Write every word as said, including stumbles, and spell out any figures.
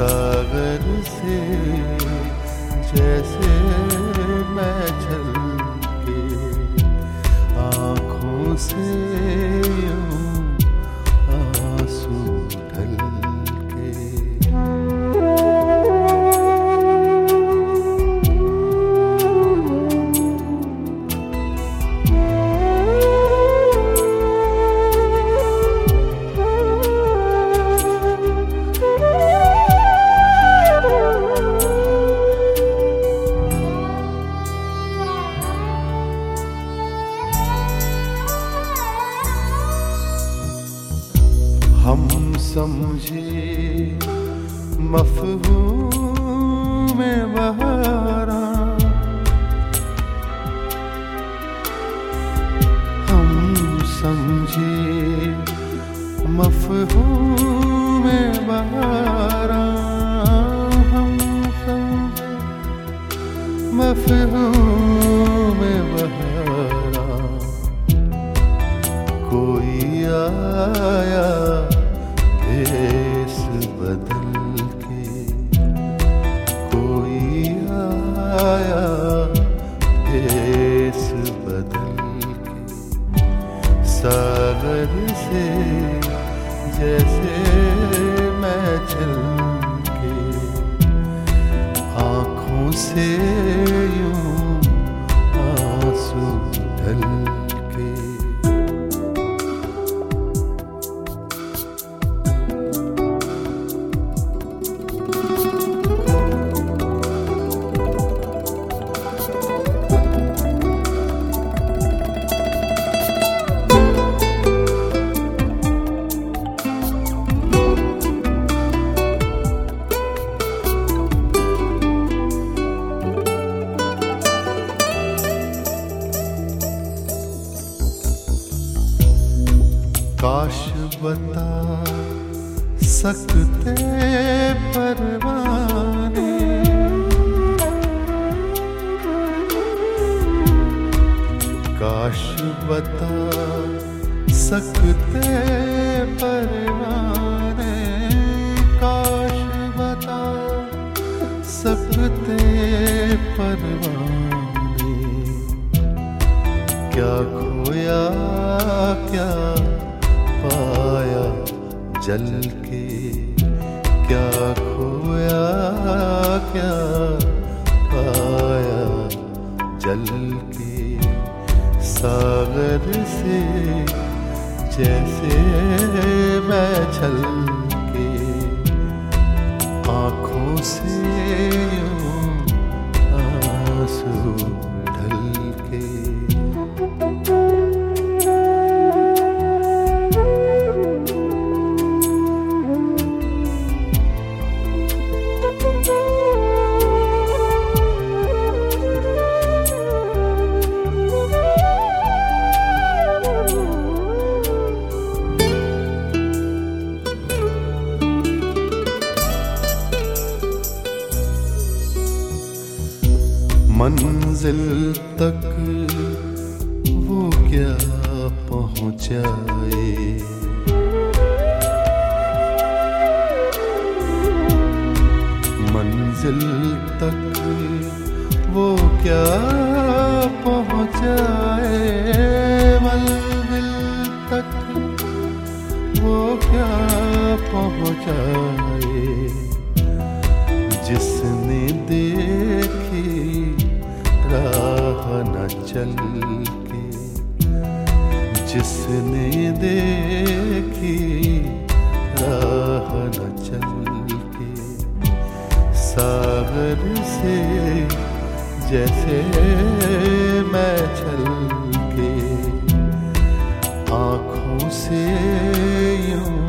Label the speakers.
Speaker 1: सागर से जैसे मैं छलके आँखों से यूं आंसू ढलके। हम समझे मफ़हूम बहारा, हम समझे मफ़हूम बहारा, हम समझे मफ़हूम बहारा। कोई आया भेस बदल के, कोई आया भेस बदल के। सागर से जैसे मैं छलके आँखों से यूं आंसू ढलके। काश बता सकते परवाने, काश बता सकते परवाने, काश बता सकते परवाने। क्या खोया क्या पाया जल के, क्या खोया क्या पाया जल के। सागर से जैसे मैं छलके आँखों से यूं आंसू ढलके। मंजिल तक वो क्या पहुँचाए, मंजिल तक वो क्या पहुँचाए, मंजिल तक वो क्या पहुँचाए। जिसने देखी राह न चल के, जिसने देखी राह न चल के। सागर से जैसे मैं छलके आँखों से यूं